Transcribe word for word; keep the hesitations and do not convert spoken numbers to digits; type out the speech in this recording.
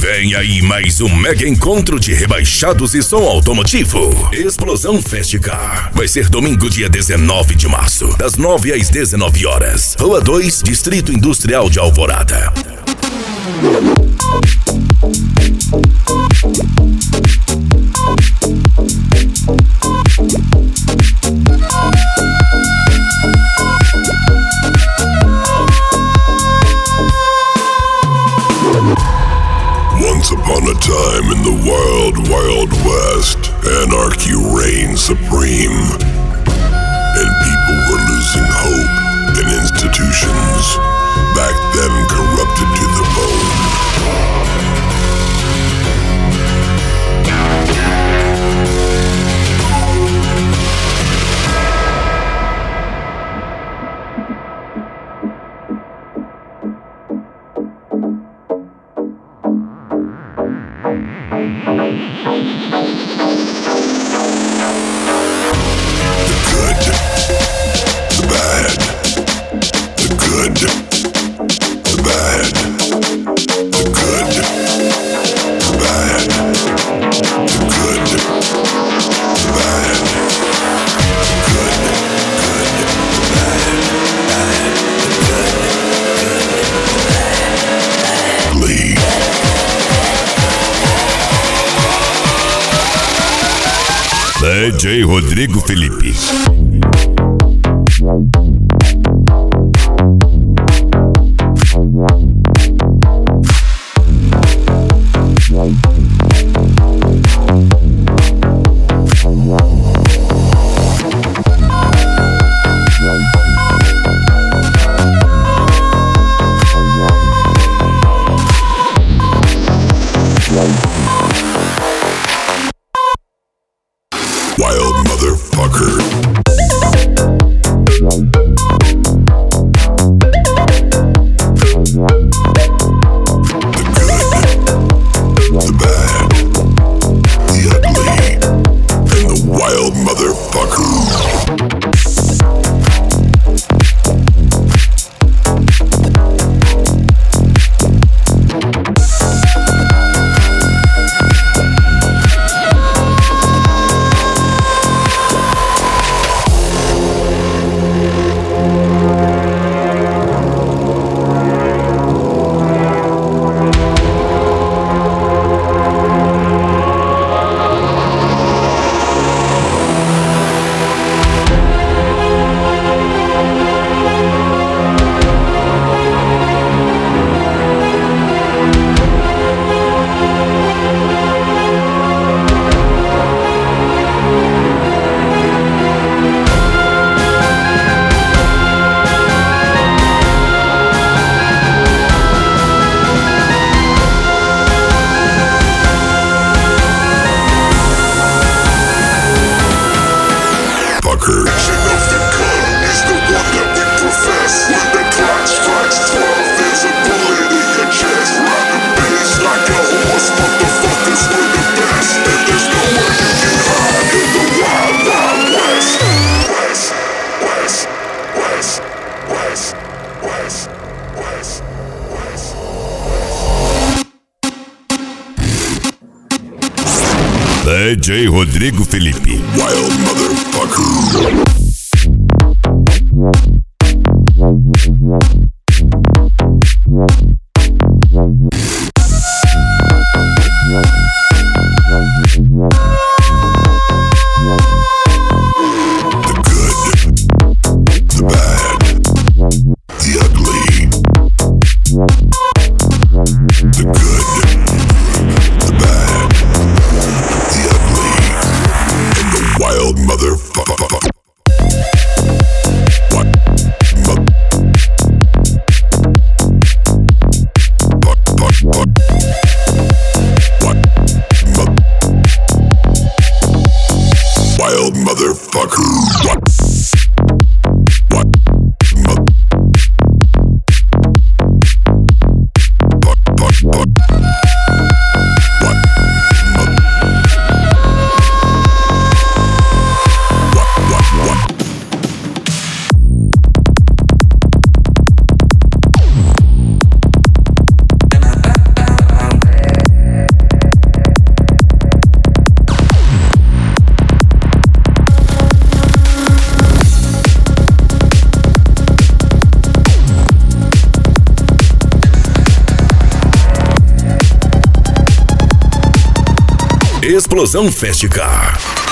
Vem aí mais um mega encontro de rebaixados e som automotivo. Explosão Festcar. Vai ser domingo, dia dezenove de março, das nove às dezenove horas. Rua dois, Distrito Industrial de Alvorada. Once upon a time in the wild, wild west, anarchy reigned supreme, and people were losing hope in institutions, back then corrupted to the bone. D J Rodrigo Felipe. Wild motherfucker. D J Rodrigo Felipe. Wild motherfucker. Motherfucker. Explosão Fast Car.